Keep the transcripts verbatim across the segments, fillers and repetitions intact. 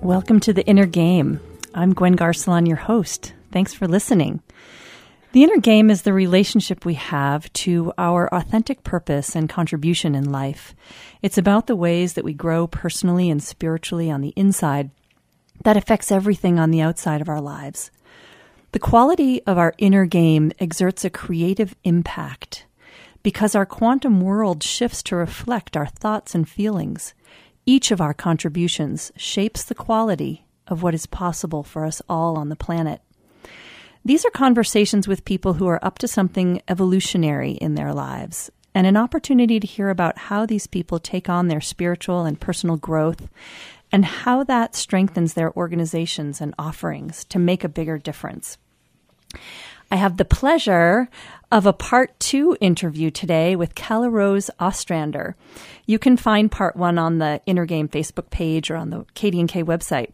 Welcome to The Inner Game. I'm Gwen Garcelon, your host. Thanks for listening. The inner game is the relationship we have to our authentic purpose and contribution in life. It's about the ways that we grow personally and spiritually on the inside that affects everything on the outside of our lives. The quality of our inner game exerts a creative impact because our quantum world shifts to reflect our thoughts and feelings. Each of our contributions shapes the quality of what is possible for us all on the planet. These are conversations with people who are up to something evolutionary in their lives, and an opportunity to hear about how these people take on their spiritual and personal growth and how that strengthens their organizations and offerings to make a bigger difference. I have the pleasure of a part two interview today with Calla Rose Ostrander. You can find part one on the Inner Game Facebook page or on the K D and K website.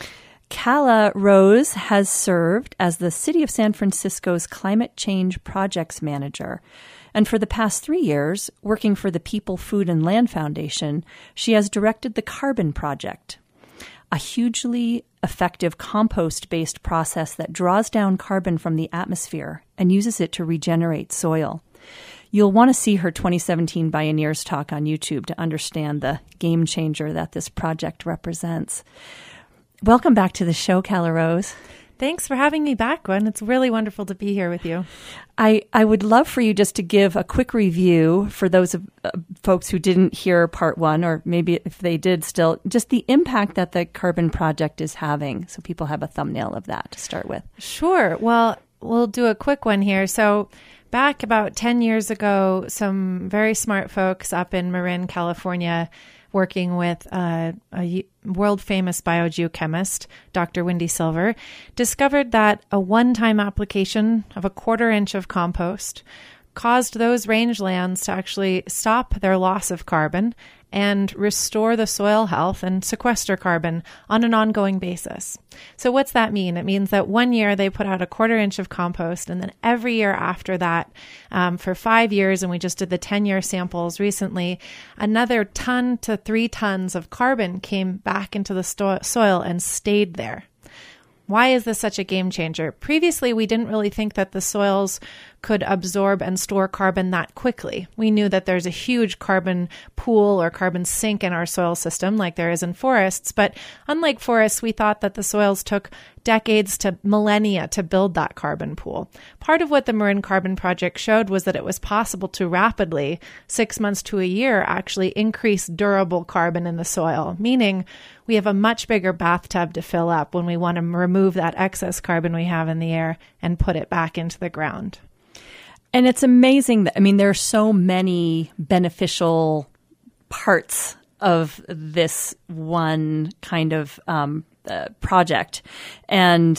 Calla Rose has served as the City of San Francisco's Climate Change Projects Manager. And for the past three years, working for the People, Food, and Land Foundation, she has directed the Carbon Project, a hugely effective compost-based process that draws down carbon from the atmosphere and uses it to regenerate soil. You'll want to see her twenty seventeen Bioneers talk on YouTube to understand the game changer that this project represents. Welcome back to the show, Calla Rose. Thanks for having me back, Gwen. It's really wonderful to be here with you. I, I would love for you just to give a quick review for those of uh, folks who didn't hear part one, or maybe if they did still, just the impact that the Carbon Project is having, so people have a thumbnail of that to start with. Sure. Well, we'll do a quick one here. So back about ten years ago, some very smart folks up in Marin, California, working with uh, a world-famous biogeochemist, Doctor Wendy Silver, discovered that a one-time application of a quarter inch of compost caused those rangelands to actually stop their loss of carbon and restore the soil health and sequester carbon on an ongoing basis. So what's that mean? It means that one year they put out a quarter inch of compost, and then every year after that, um, for five years, and we just did the ten-year samples recently, another ton to three tons of carbon came back into the sto- soil and stayed there. Why is this such a game changer? Previously, we didn't really think that the soils could absorb and store carbon that quickly. We knew that there's a huge carbon pool or carbon sink in our soil system like there is in forests, but unlike forests, we thought that the soils took decades to millennia to build that carbon pool. Part of what the Marin Carbon Project showed was that it was possible to rapidly, six months to a year, actually increase durable carbon in the soil, meaning we have a much bigger bathtub to fill up when we want to remove that excess carbon we have in the air and put it back into the ground. And it's amazing that, I mean, there are so many beneficial parts of this one kind of um, uh, project. And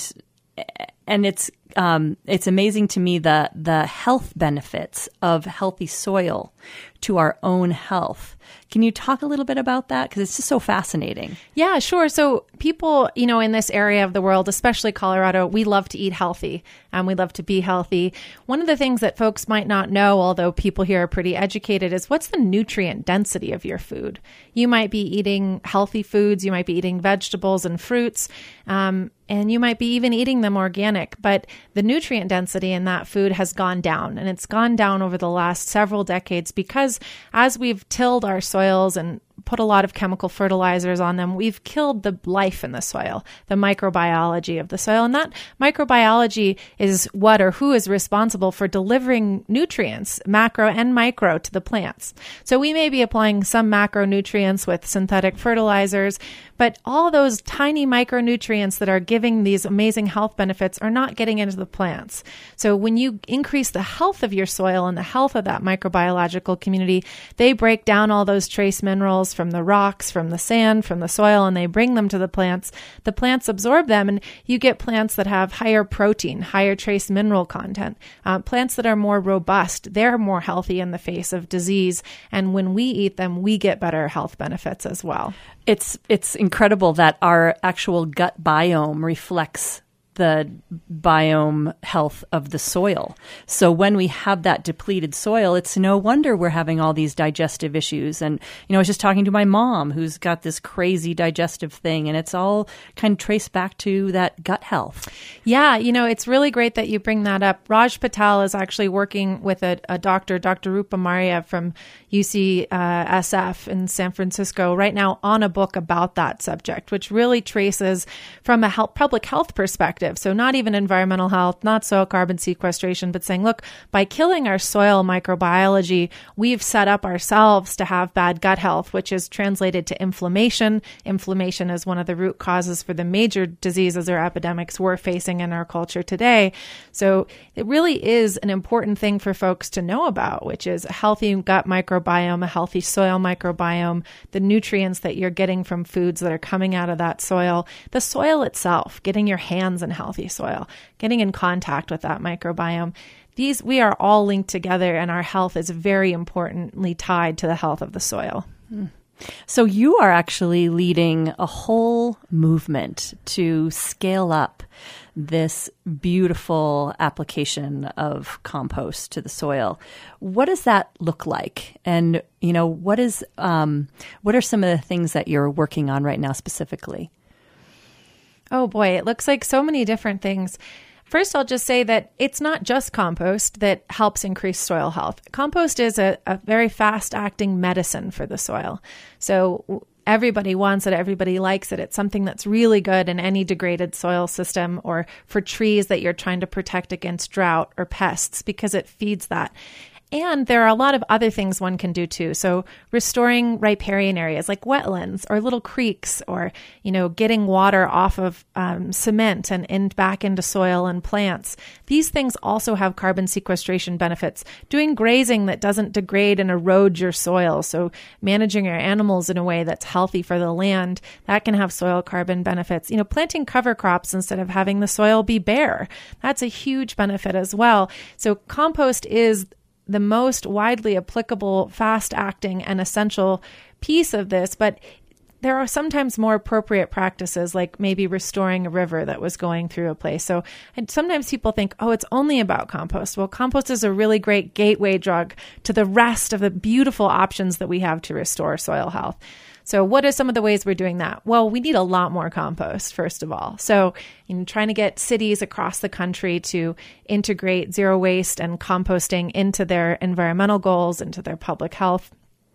and it's um, it's amazing to me the the health benefits of healthy soil to our own health. Can you talk a little bit about that? Because it's just so fascinating. Yeah, sure. So people, you know, in this area of the world, especially Colorado, we love to eat healthy and we love to be healthy. One of the things that folks might not know, although people here are pretty educated, is what's the nutrient density of your food? You might be eating healthy foods. You might be eating vegetables and fruits. Um, and you might be even eating them organic, but the nutrient density in that food has gone down, and it's gone down over the last several decades because as we've tilled our soils and put a lot of chemical fertilizers on them, we've killed the life in the soil, the microbiology of the soil. And that microbiology is what or who is responsible for delivering nutrients, macro and micro, to the plants. So we may be applying some macronutrients with synthetic fertilizers, but all those tiny micronutrients that are giving these amazing health benefits are not getting into the plants. So when you increase the health of your soil and the health of that microbiological community, they break down all those trace minerals from the rocks, from the sand, from the soil, and they bring them to the plants. The plants absorb them, and you get plants that have higher protein, higher trace mineral content. Uh, plants that are more robust, they're more healthy in the face of disease. And when we eat them, we get better health benefits as well. It's it's incredible that our actual gut biome reflects the biome health of the soil. So when we have that depleted soil, it's no wonder we're having all these digestive issues. And, you know, I was just talking to my mom who's got this crazy digestive thing, and it's all kind of traced back to that gut health. Yeah, you know, it's really great that you bring that up. Raj Patel is actually working with a, a doctor, Doctor Rupa Maria from U C S F in San Francisco right now on a book about that subject, which really traces from a health, public health perspective. So not even environmental health, not soil carbon sequestration, but saying, look, by killing our soil microbiology, we've set up ourselves to have bad gut health, which is translated to inflammation. Inflammation is one of the root causes for the major diseases or epidemics we're facing in our culture today. So it really is an important thing for folks to know about, which is a healthy gut microbiome, a healthy soil microbiome, the nutrients that you're getting from foods that are coming out of that soil, the soil itself, getting your hands in healthy soil, getting in contact with that microbiome. These, we are all linked together, and our health is very importantly tied to the health of the soil. Mm. So you are actually leading a whole movement to scale up this beautiful application of compost to the soil. What does that look like? And, you know, what is um, what are some of the things that you're working on right now specifically? Oh boy, it looks like so many different things. First, I'll just say that it's not just compost that helps increase soil health. Compost is a, a very fast-acting medicine for the soil. So everybody wants it, everybody likes it. It's something that's really good in any degraded soil system or for trees that you're trying to protect against drought or pests because it feeds that. And there are a lot of other things one can do too. So restoring riparian areas like wetlands or little creeks, or, you know, getting water off of um, cement and in, back into soil and plants. These things also have carbon sequestration benefits. Doing grazing that doesn't degrade and erode your soil. So managing your animals in a way that's healthy for the land, that can have soil carbon benefits. You know, planting cover crops instead of having the soil be bare. That's a huge benefit as well. So compost is the most widely applicable, fast-acting, and essential piece of this, but there are sometimes more appropriate practices, like maybe restoring a river that was going through a place. So and sometimes people think, oh, it's only about compost. Well, compost is a really great gateway drug to the rest of the beautiful options that we have to restore soil health. So what are some of the ways we're doing that? Well, we need a lot more compost, first of all. So, you know, trying to get cities across the country to integrate zero waste and composting into their environmental goals, into their public health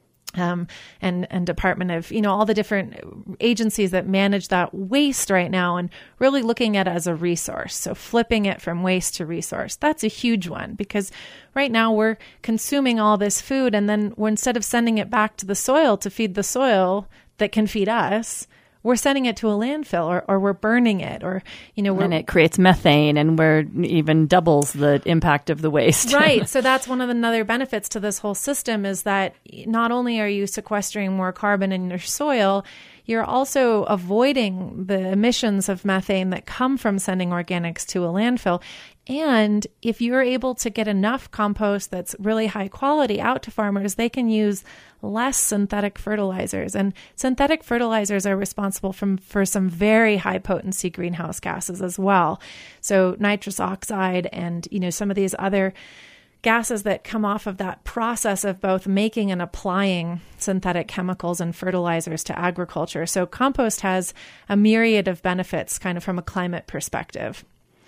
Um, and, and Department of, you know, all the different agencies that manage that waste right now, and really looking at it as a resource. So flipping it from waste to resource. That's a huge one, because right now we're consuming all this food, and then we're, instead of sending it back to the soil to feed the soil that can feed us, we're sending it to a landfill, or, or we're burning it, or, you know, we're, and it creates methane, and we're even doubles the impact of the waste. Right. So that's one of the other benefits to this whole system, is that not only are you sequestering more carbon in your soil, you're also avoiding the emissions of methane that come from sending organics to a landfill. And if you're able to get enough compost that's really high quality out to farmers, they can use less synthetic fertilizers. And synthetic fertilizers are responsible from, for some very high potency greenhouse gases as well. So nitrous oxide and, you know, some of these other gases that come off of that process of both making and applying synthetic chemicals and fertilizers to agriculture. So compost has a myriad of benefits kind of from a climate perspective.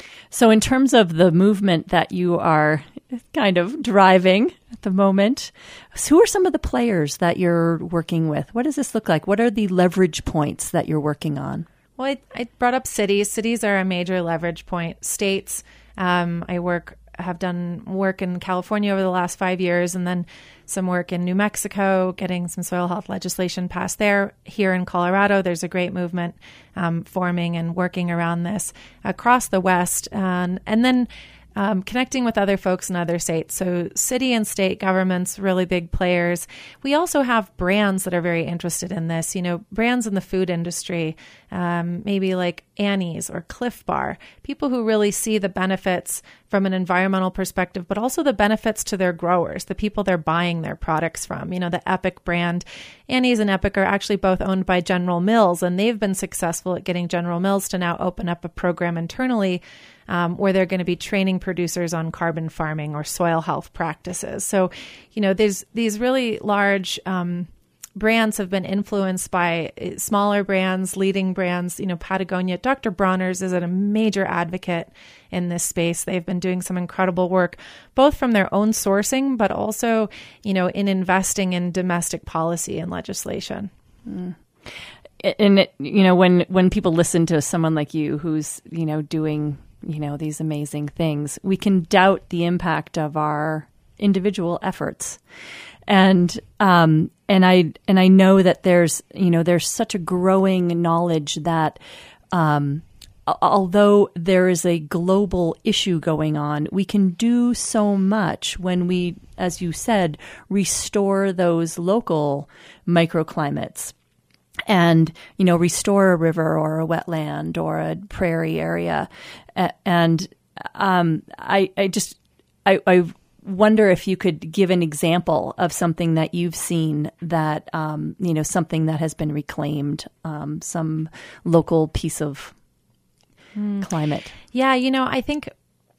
So in terms of the movement that you are kind of driving at the moment, who are some of the players that you're working with? What does this look like? What are the leverage points that you're working on? Well, I, I brought up cities. Cities are a major leverage point. States, um, I work have done work in California over the last five years, and then some work in New Mexico, getting some soil health legislation passed there. Here in Colorado, there's a great movement um, forming and working around this across the West. Um, and then Um, connecting with other folks in other states. So city and state governments, really big players. We also have brands that are very interested in this, you know, brands in the food industry, um, maybe like Annie's or Cliff Bar, people who really see the benefits from an environmental perspective, but also the benefits to their growers, the people they're buying their products from. You know, the Epic brand, Annie's and Epic are actually both owned by General Mills, and they've been successful at getting General Mills to now open up a program internally Um, where they're going to be training producers on carbon farming or soil health practices. So, you know, there's these really large um, brands have been influenced by smaller brands, leading brands. You know, Patagonia, Doctor Bronner's is a major advocate in this space. They've been doing some incredible work, both from their own sourcing, but also, you know, in investing in domestic policy and legislation. Mm. And, it, you know, when, when people listen to someone like you who's, you know, doing you know, these amazing things, we can doubt the impact of our individual efforts. And, um, and I, and I know that there's, you know, there's such a growing knowledge that, um, although there is a global issue going on, we can do so much when we, as you said, restore those local microclimates. And, you know, restore a river or a wetland or a prairie area. And um, I, I just, I, I wonder if you could give an example of something that you've seen that, um, you know, something that has been reclaimed, um, some local piece of mm. climate. Yeah, you know, I think,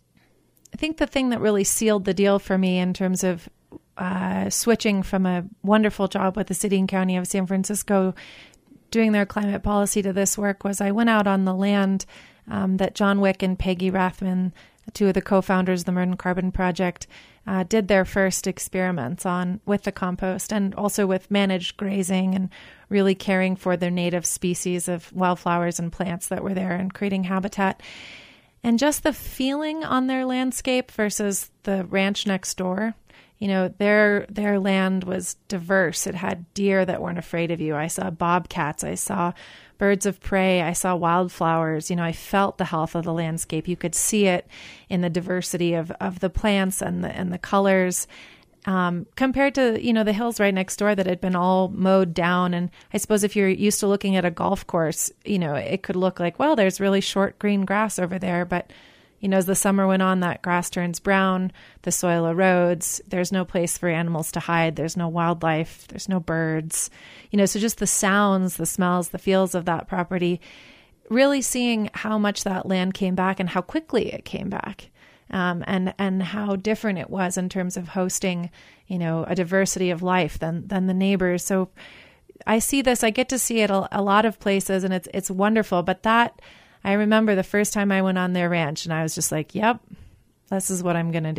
I think the thing that really sealed the deal for me in terms of uh, switching from a wonderful job with the city and county of San Francisco doing their climate policy to this work was I went out on the land um, that John Wick and Peggy Rathman, two of the co-founders of the Marin Carbon Project, uh, did their first experiments on with the compost and also with managed grazing and really caring for their native species of wildflowers and plants that were there and creating habitat. And just the feeling on their landscape versus the ranch next door. You know, their their land was diverse. It had deer that weren't afraid of you. I saw bobcats. I saw birds of prey. I saw wildflowers. You know, I felt the health of the landscape. You could see it in the diversity of, of the plants and the and the colors, um, compared to, you know, the hills right next door that had been all mowed down. And I suppose if you're used to looking at a golf course, you know, it could look like, well, there's really short green grass over there, but you know, as the summer went on, that grass turns brown, the soil erodes, there's no place for animals to hide, there's no wildlife, there's no birds. You know, so just the sounds, the smells, the feels of that property, really seeing how much that land came back and how quickly it came back, um, and and how different it was in terms of hosting, you know, a diversity of life than than the neighbors. So I see this, I get to see it a, a lot of places, and it's it's wonderful, but that I remember the first time I went on their ranch and I was just like, yep, this is what I'm going to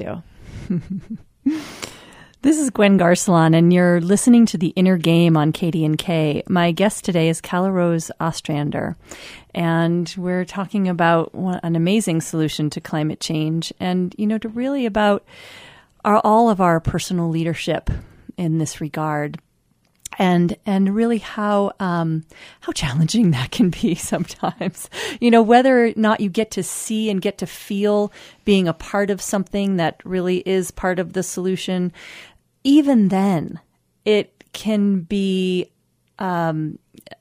do. This is Gwen Garcelon, and you're listening to The Inner Game on K D N K. My guest today is Calla-Rose Ostrander, and we're talking about an amazing solution to climate change and, you know, to really about our, all of our personal leadership in this regard. And and really how um, how challenging that can be sometimes. You know, whether or not you get to see and get to feel being a part of something that really is part of the solution, even then, it can be um,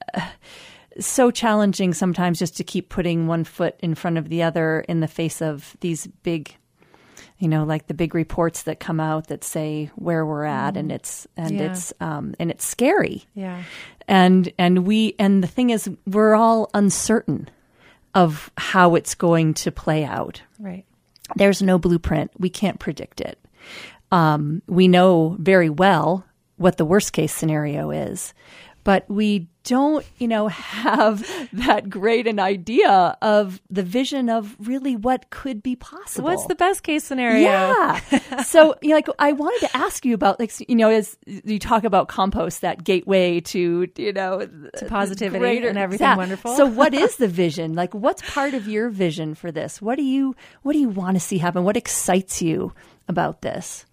so challenging sometimes just to keep putting one foot in front of the other in the face of these big, you know, like the big reports that come out that say where we're at, mm. and it's and yeah. it's um, and it's scary. Yeah. And and we and the thing is, we're all uncertain of how it's going to play out. Right. There's no blueprint. We can't predict it. Um, we know very well what the worst case scenario is, but we don't, you know, have that great an idea of the vision of really what could be possible. What's the best case scenario? Yeah. So, you know, like, I wanted to ask you about, like, you know, as you talk about compost, that gateway to, you know, to positivity greater, and everything yeah. wonderful. So what is the vision? Like, what's part of your vision for this? What do you, what do you want to see happen? What excites you about this?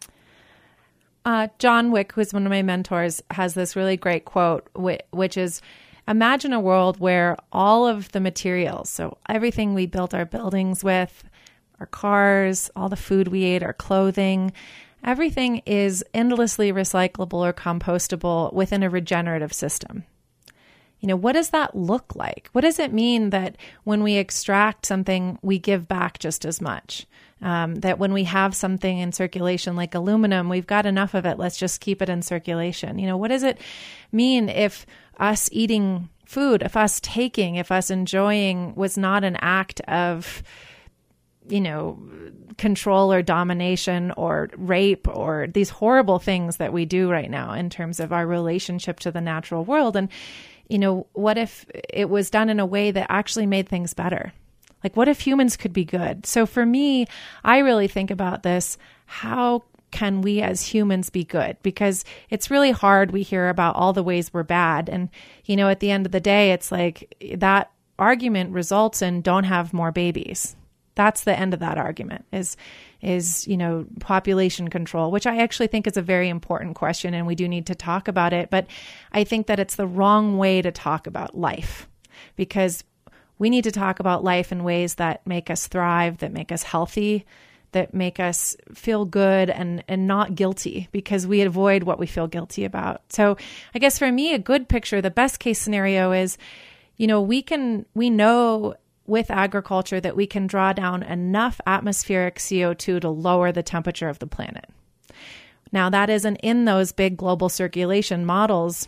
Uh, John Wick, who's one of my mentors, has this really great quote, which is, imagine a world where all of the materials, so everything we built our buildings with, our cars, all the food we ate, our clothing, everything is endlessly recyclable or compostable within a regenerative system. You know, what does that look like? What does it mean that when we extract something, we give back just as much? Um, that when we have something in circulation like aluminum, we've got enough of it, let's just keep it in circulation. You know, what does it mean if us eating food, if us taking, if us enjoying was not an act of, you know, control or domination or rape or these horrible things that we do right now in terms of our relationship to the natural world? And you know, what if it was done in a way that actually made things better? Like, what if humans could be good? So for me, I really think about this. How can we as humans be good? Because it's really hard. We hear about all the ways we're bad. And, you know, at the end of the day, it's like that argument results in don't have more babies. That's the end of that argument is, is, you know, population control, which I actually think is a very important question. And we do need to talk about it. But I think that it's the wrong way to talk about life, because we need to talk about life in ways that make us thrive, that make us healthy, that make us feel good and, and not guilty, because we avoid what we feel guilty about. So I guess for me, a good picture, the best case scenario is, you know, we can, we know with agriculture that we can draw down enough atmospheric C O two to lower the temperature of the planet. Now, that isn't in those big global circulation models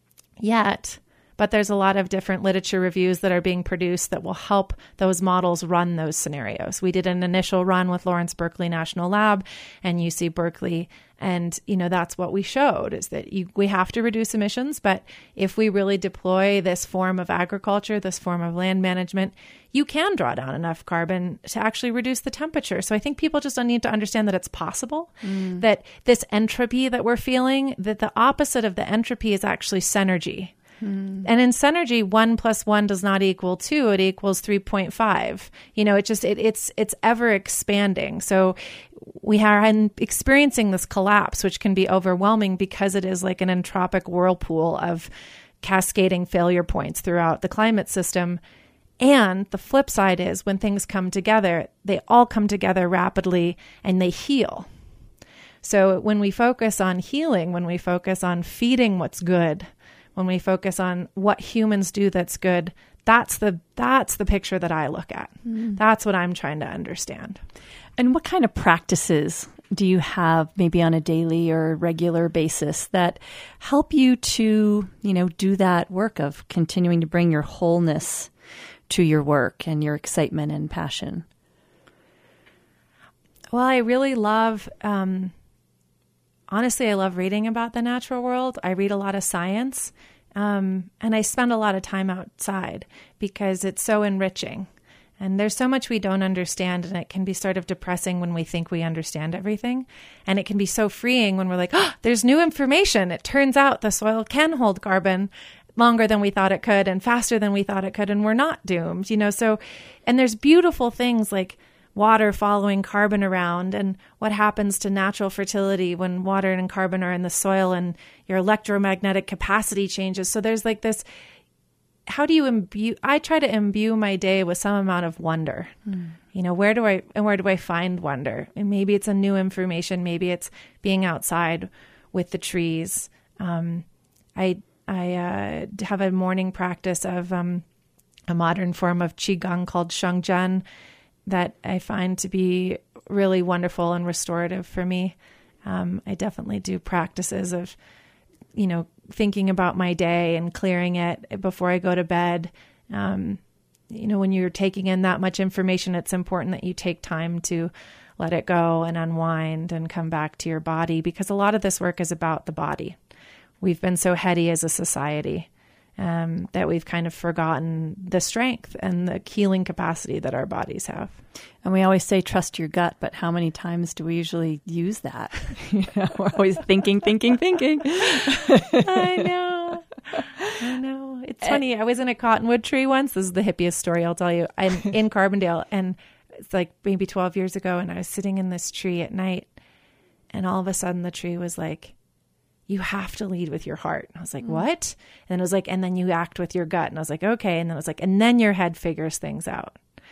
yet, but there's a lot of different literature reviews that are being produced that will help those models run those scenarios. We did an initial run with Lawrence Berkeley National Lab and U C Berkeley. And, you know, that's what we showed is that you, we have to reduce emissions. But if we really deploy this form of agriculture, this form of land management, you can draw down enough carbon to actually reduce the temperature. So I think people just need to understand that it's possible, mm. that this entropy that we're feeling, that the opposite of the entropy is actually synergy. Mm. And in synergy, one plus one does not equal two; it equals three point five. You know, it just it, it's it's ever expanding. So we are experiencing this collapse, which can be overwhelming because it is like an entropic whirlpool of cascading failure points throughout the climate system. And the flip side is when things come together, they all come together rapidly and they heal. So when we focus on healing, when we focus on feeding what's good, when we focus on what humans do that's good, that's the that's the picture that I look at. Mm. That's what I'm trying to understand. And what kind of practices do you have maybe on a daily or regular basis that help you to, you know, do that work of continuing to bring your wholeness to your work and your excitement and passion? Well, I really love, um, honestly, I love reading about the natural world. I read a lot of science, um, and I spend a lot of time outside because it's so enriching. And there's so much we don't understand, and it can be sort of depressing when we think we understand everything. And it can be so freeing when we're like, oh, there's new information. It turns out the soil can hold carbon longer than we thought it could and faster than we thought it could, and we're not doomed, you know? So, and there's beautiful things like water following carbon around and what happens to natural fertility when water and carbon are in the soil and your electromagnetic capacity changes. So there's like this, how do you imbue, I try to imbue my day with some amount of wonder. Mm. You know, where do I, and where do I find wonder? And maybe it's a new information. Maybe it's being outside with the trees. Um, I, I uh, have a morning practice of um, a modern form of Qigong called Shengzhen that I find to be really wonderful and restorative for me. Um, I definitely do practices of, you know, thinking about my day and clearing it before I go to bed. Um, you know, when you're taking in that much information, it's important that you take time to let it go and unwind and come back to your body, because a lot of this work is about the body. We've been so heady as a society um, that we've kind of forgotten the strength and the healing capacity that our bodies have. And we always say, trust your gut, but how many times do we usually use that? You know, we're always thinking, thinking, thinking. I know. I know. It's funny. I was in a cottonwood tree once. This is the hippiest story I'll tell you. I'm in Carbondale, and it's like maybe twelve years ago, and I was sitting in this tree at night, and all of a sudden the tree was like, you have to lead with your heart. And I was like, mm. what? And it was like, and then you act with your gut. And I was like, okay. And then it was like, and then your head figures things out.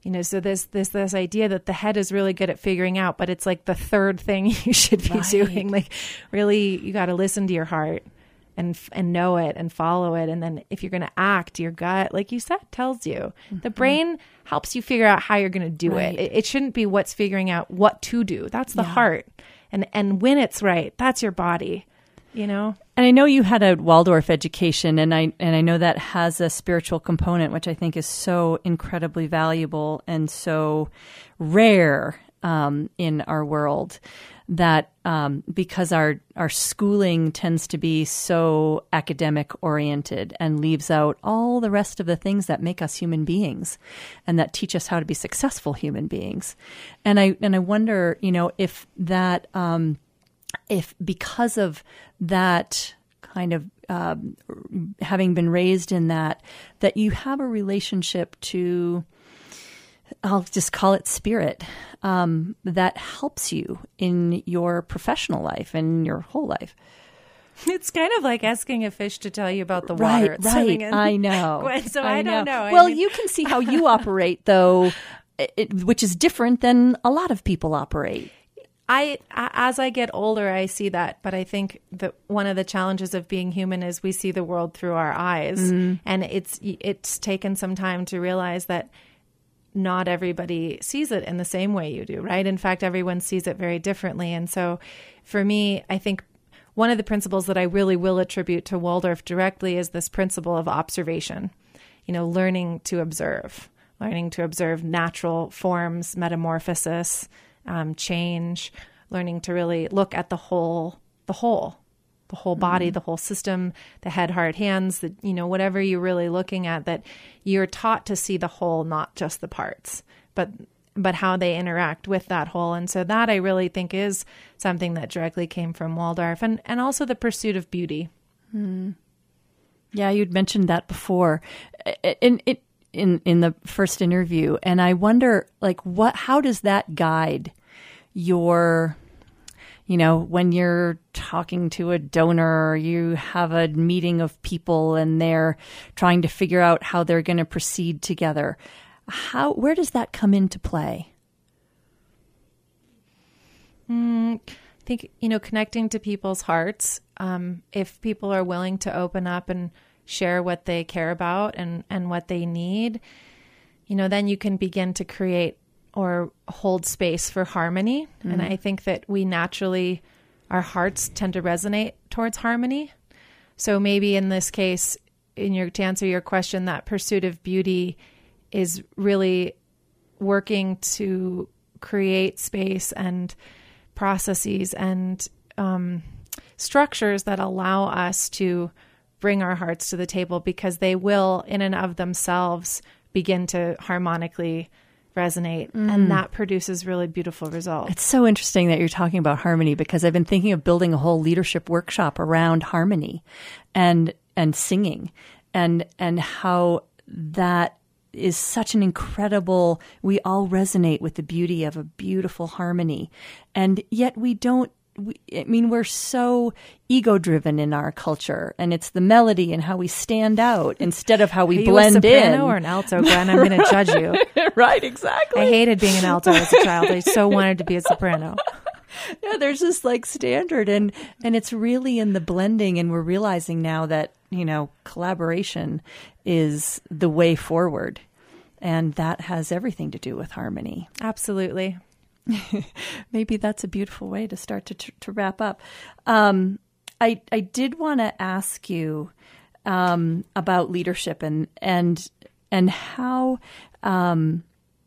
You know, so there's, there's this idea that the head is really good at figuring out, but it's like the third thing you should be Right. doing. Like really, you got to listen to your heart and, and know it and follow it. And then if you're going to act, your gut, like you said, tells you. Mm-hmm. The brain helps you figure out how you're going to do right. it. it. It shouldn't be what's figuring out what to do. That's the yeah. heart. And, and when it's right, that's your body, you know? And I know you had a Waldorf education, and I and I know that has a spiritual component, which I think is so incredibly valuable and so rare um, in our world. That um, because our our schooling tends to be so academic oriented and leaves out all the rest of the things that make us human beings, and that teach us how to be successful human beings. And I and I wonder, you know, if that. Um, If because of that kind of um, having been raised in that, that you have a relationship to, I'll just call it spirit, um, that helps you in your professional life and your whole life. It's kind of like asking a fish to tell you about the water. Right, right. In. I know. Gwen, so I, I don't know. know. Well, I mean... you can see how you operate, though, it, which is different than a lot of people operate. I, as I get older, I see that, but I think that one of the challenges of being human is we see the world through our eyes, mm-hmm. and it's it's taken some time to realize that not everybody sees it in the same way you do, right? In fact, everyone sees it very differently, and so for me, I think one of the principles that I really will attribute to Waldorf directly is this principle of observation. You know, learning to observe, learning to observe natural forms, metamorphosis. Um, change, learning to really look at the whole, the whole, the whole body, mm-hmm. the whole system, the head, heart, hands, the, you know, whatever you're really looking at, that you're taught to see the whole, not just the parts, but, but how they interact with that whole. And so that I really think is something that directly came from Waldorf, and, and also the pursuit of beauty. Mm. Yeah. You'd mentioned that before. And it, in, in the first interview. And I wonder, like, what, how does that guide your, you know, when you're talking to a donor, or you have a meeting of people and they're trying to figure out how they're going to proceed together. How, where does that come into play? Mm, I think, you know, connecting to people's hearts. Um, if people are willing to open up and share what they care about and, and what they need, you know, then you can begin to create or hold space for harmony. Mm-hmm. And I think that we naturally, our hearts tend to resonate towards harmony. So maybe in this case, in your, to answer your question, that pursuit of beauty is really working to create space and processes and um, structures that allow us to bring our hearts to the table, because they will in and of themselves begin to harmonically resonate. Mm. And that produces really beautiful results. It's so interesting that you're talking about harmony, because I've been thinking of building a whole leadership workshop around harmony and, and singing, and, and how that is such an incredible, we all resonate with the beauty of a beautiful harmony. And yet we don't, We, I mean, we're so ego-driven in our culture, and it's the melody and how we stand out instead of how we Are blend you a soprano in. Or an alto, Gwen? I'm going to judge you. Right, exactly. I hated being an alto as a child. I so wanted to be a soprano. Yeah, there's this like standard, and and it's really in the blending, and we're realizing now that, you know, collaboration is the way forward, and that has everything to do with harmony. Absolutely. Maybe that's a beautiful way to start to to wrap up. Um, I I did want to ask you um, about leadership and and and how um,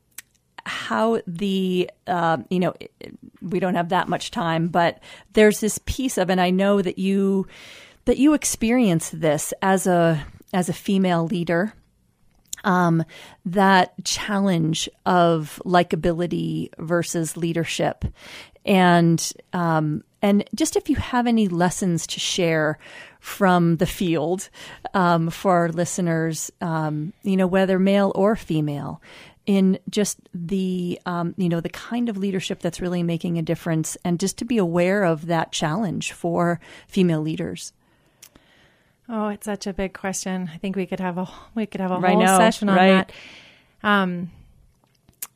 how the uh, you know, we don't have that much time, but there's this piece of, and I know that you that you experience this as a as a female leader. Um, that challenge of likability versus leadership, and um, and just if you have any lessons to share from the field um, for our listeners, um, you know, whether male or female, in just the um, you know, the kind of leadership that's really making a difference, and just to be aware of that challenge for female leaders. Oh, it's such a big question. I think we could have a we could have a I whole know, session on right. that. Um,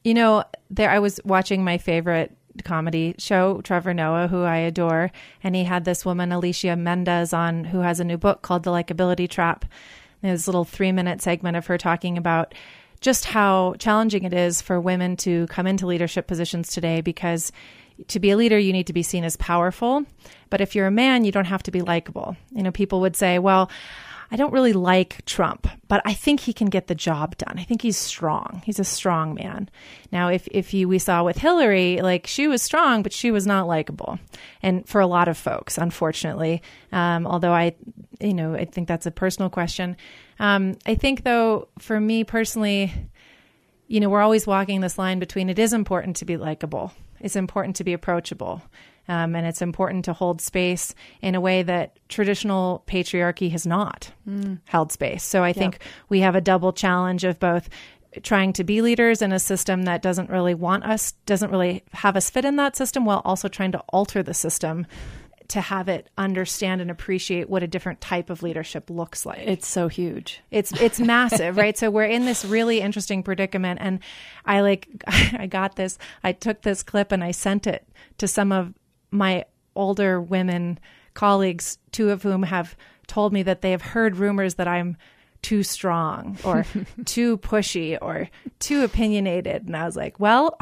You know, there I was watching my favorite comedy show, Trevor Noah, who I adore, and he had this woman, Alicia Mendez, on, who has a new book called The Likeability Trap. There's a little three-minute segment of her talking about just how challenging it is for women to come into leadership positions today, because to be a leader, you need to be seen as powerful. But if you're a man, you don't have to be likable. You know, people would say, well, I don't really like Trump, but I think he can get the job done. I think he's strong. He's a strong man. Now, if if you we saw with Hillary, like, she was strong, but she was not likable. And for a lot of folks, unfortunately, um, although I, you know, I think that's a personal question. Um, I think, though, for me personally, you know, we're always walking this line between it is important to be likable. It's important to be approachable. Um, and it's important to hold space in a way that traditional patriarchy has not mm. held space. So I yep. think we have a double challenge of both trying to be leaders in a system that doesn't really want us, doesn't really have us fit in that system, while also trying to alter the system to have it understand and appreciate what a different type of leadership looks like. It's so huge. It's it's massive, right? So we're in this really interesting predicament. And I like, I got this, I took this clip and I sent it to some of my older women colleagues, two of whom have told me that they have heard rumors that I'm too strong or too pushy or too opinionated. And I was like, well,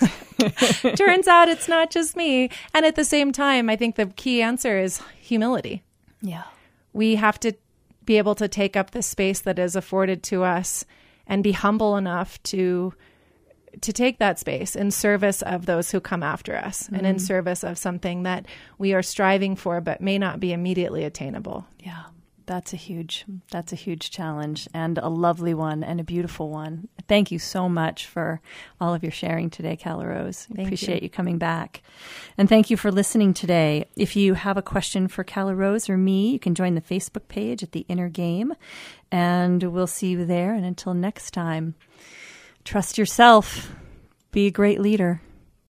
turns out it's not just me. And at the same time, I think the key answer is humility. Yeah. We have to be able to take up the space that is afforded to us and be humble enough to to take that space in service of those who come after us mm-hmm. and in service of something that we are striving for but may not be immediately attainable. Yeah, that's a huge, that's a huge challenge, and a lovely one and a beautiful one. Thank you so much for all of your sharing today, Calla Rose. I appreciate you. you coming back. And thank you for listening today. If you have a question for Calla Rose or me, you can join the Facebook page at The Inner Game, and we'll see you there. And until next time, trust yourself. Be a great leader.